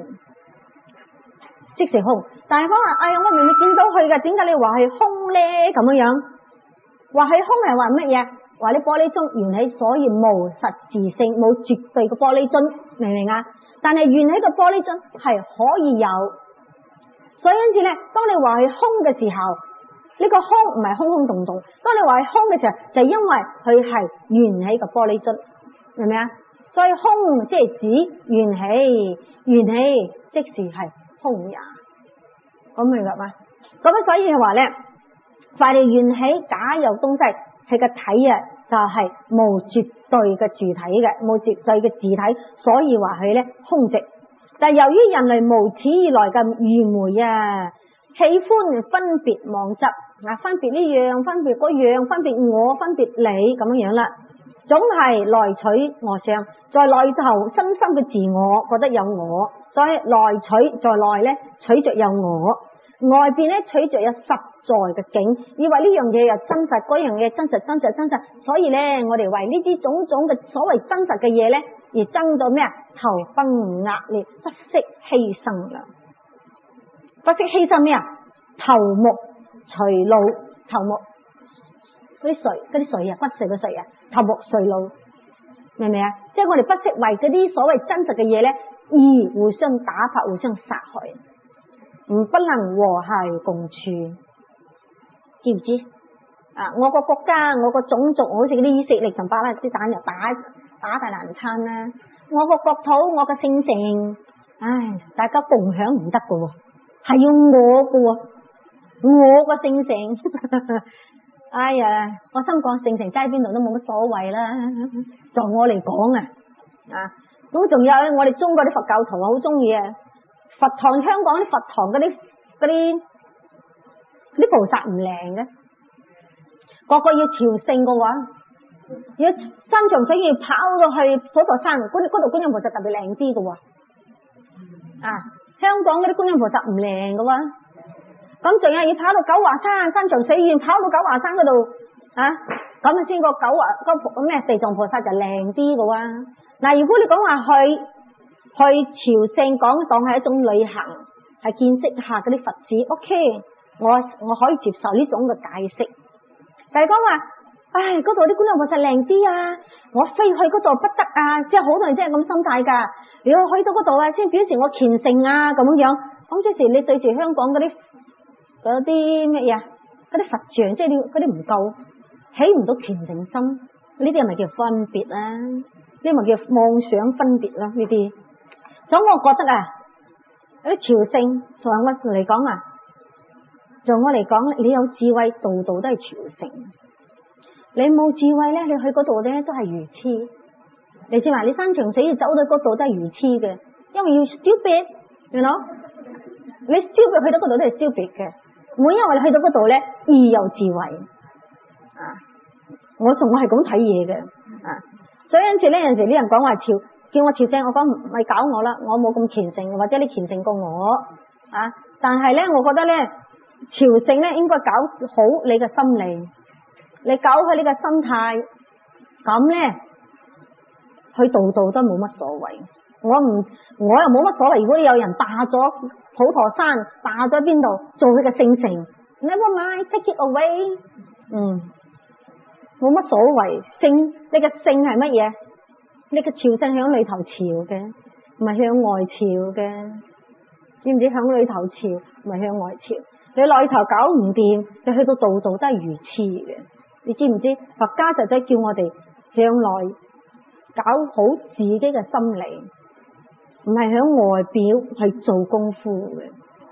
但係講話哎呀，我明明見到佢嘅，點解你話係空咧？咁樣話係空係話乜嘢？話啲玻璃樽緣起，所以無實自性，冇絕對嘅玻璃樽，明唔明啊？但係緣起嘅玻璃樽係可以有，所以因此咧，當你話係空嘅時候， 呢個空唔係空空洞洞，當你話係空嘅時候，就因為佢係緣起嘅玻璃樽，明唔明啊？所以空即係指緣起，緣起即是係空也，咁明白嗎？咁所以話咧，凡係緣起假有東西，佢個體啊就係無絕對嘅主體嘅，冇絕對嘅自體，所以話佢咧空寂。但係由於人類無始以來嘅愚昧啊，喜歡分別妄執啊，分別呢樣，分別嗰樣，分別我，分別你咁樣啦，總係來取我相，在內頭深深嘅自我覺得有我，所以來取在內咧取着有我，外邊咧取着有實在嘅境，以為呢樣嘢又真實，嗰樣嘢真實，所以咧我哋為呢啲種種嘅所謂真實嘅嘢咧而爭到咩啊？頭崩額裂，不惜犧牲啦！不惜犧牲咩啊？頭目隨路，頭目嗰啲水啊，骨髓嘅髓啊，頭目隨路，明唔明啊？即係我哋不惜為嗰啲所謂真實嘅嘢咧而互相打發、互相殺害，不能和諧共處，知唔知啊？我個國家，我個種族，好似嗰啲以色列同巴勒斯坦又打大難餐啦。我個國土，我個聖城，唉，大家共享唔得㗎喎，係要我㗎喎，我個聖城。哎呀，我心講聖城齋邊度都冇乜所謂啦，就我嚟講啊，咁仲有我哋中國啲佛教徒好中意啊，佛堂香港啲佛堂嗰啲菩薩唔靈嘅，個個要朝聖嘅話，要山長水遠跑到去普陀山，嗰度觀音菩薩特別靚啲嘅喎，香港嗰啲觀音菩薩唔靈嘅喎。咁仲有要跑到九華山，山長水遠跑到九華山嗰度咁先個咩地藏菩薩就靚啲嘅喎。嗱，如果你講話去朝聖，講當係一種旅行，係見識下嗰啲佛寺 ，OK， 我可以接受呢種嘅解釋。但係講話，嗰度啲觀音菩薩靚啲啊，我非去嗰度不得啊，即係好多人真係咁心態㗎。你要去到嗰度啊，先表示我虔誠啊咁樣。咁即時你對住香港嗰啲咩嘢，嗰啲佛像，即係嗰啲唔夠，起唔到虔誠心，呢啲係咪叫分別啊？呢啲咪叫妄想分別啦？呢啲，所以我覺得啊，嗰啲朝聖，從我嚟講啊，從我嚟講，你有智慧，度度都係朝聖；你冇智慧咧，你去嗰度咧都係愚痴。你知嘛？你山長水遠走到嗰度都係愚痴嘅，因為要 stupid，you know？ 你 stupid 去到嗰度都係 stupid 嘅。每因為你去到嗰度咧，而有智慧我係咁睇嘢嘅所以因此呢，有陣時啲人講話叫我朝聖，我講唔係搞我啦，我冇咁虔誠，或者你虔誠過我但係咧，我覺得咧朝聖咧應該搞好你嘅心理，你搞好你嘅心態，咁咧去度度都冇乜所謂。我又冇乜所謂。如果有人霸咗普陀山，霸咗邊度做佢嘅聖城 ，never mind， take it away， 冇乜所謂。你嘅聖係乜嘢？你嘅朝聖響裏頭朝嘅，唔係向外朝嘅，知唔知？響裏頭朝，唔係向外朝。你內頭搞唔掂，你去到度度都係愚痴嘅。你知唔知？佛家就係叫我哋向內搞好自己嘅心理。唔係響外表去做功夫嘅，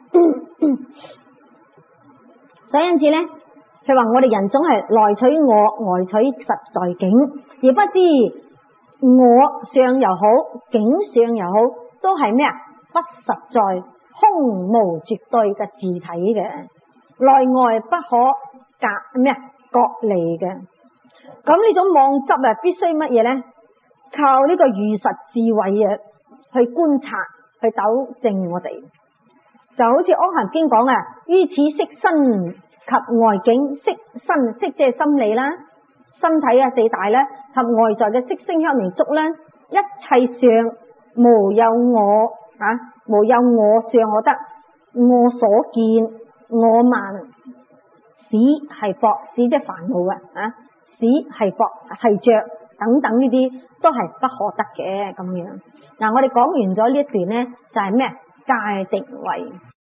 所以因此咧，佢話我哋人總係內取我，外取實在境，而不知我相又好，境相又好，都係咩啊？不實在，空無絕對嘅自體嘅，內外不可隔離嘅。咁呢種妄執啊，必須乜嘢咧？靠呢個如實智慧啊！去觀察，去糾正我哋，就好似《阿含經》講於此色身及外境，色身色即係心理啦，身體四大啦，及外在嘅色聲香味觸啦，一切相無有我無有我相我得，我所見我慢，使係惑，使即係煩惱使係惑係着等等呢啲都係不可得嘅咁樣。我哋講完咗呢一段呢，就係咩？界定慧。